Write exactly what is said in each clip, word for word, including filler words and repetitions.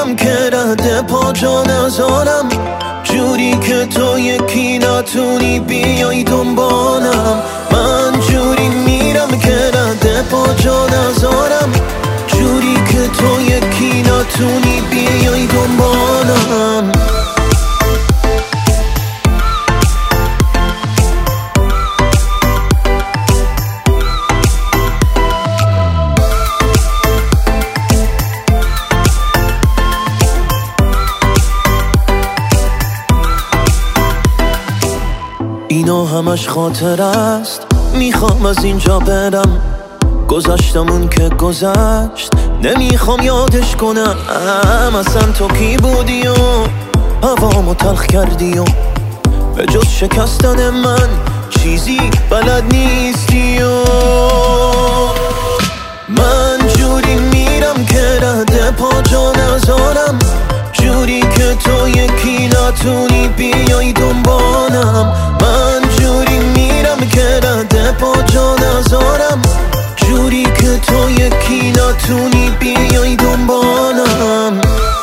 میرم که رد پا جا نذارم، جوری که تو یکی نتونی بیای دنبالم. من جوری میرم که رد پا جا نذارم، جوری که تو یکی نتونی بیای دنبالم. اینا همش خاطر است، میخوام از اینجا برم. گذشتمون که گذشت نمیخوام یادش کنم. اصلا تو کی بودی و هوامو تلخ کردی و به جز شکستن من چیزی بلد نیستی و من جوری میرم که رد پا جا نذارم، جوری که تو یکی نتونی بیای دنبالم. من جوری میرم که رد پا جا نذارم، جوری که تو یکی نتونی بیای دنبالم.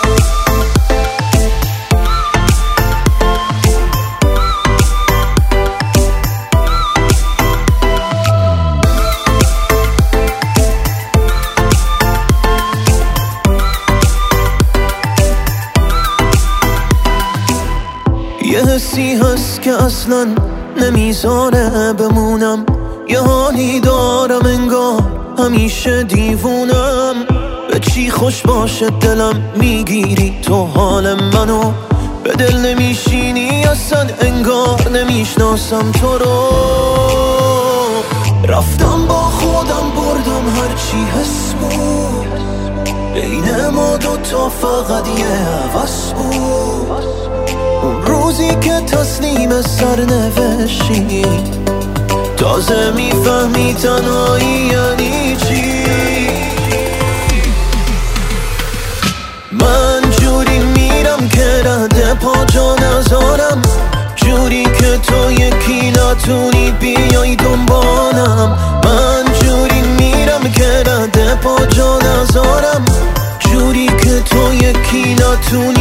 یه حسی هست که اصلا نمیذاره بمونم، یه حالی دارم انگار همیشه دیوونم. به چی خوش باشه دلم میگیری تو حال منو، به دل نمیشینی اصلا انگار نمیشناسم تو رو. رفتم با خودم بردم هرچی حس بود، بین ما دوتا فقط یه هوس بود. اون روزی که تسلیم سرنوشتی تازه میفهمی تنهایی یعنی چی. من جوری میرم که رد پا جا نذارم، جوری که تو یکی نتونی بیای دنبالم. من جوری میرم که رد پا جا نذارم، جوری که تو یکی نتونی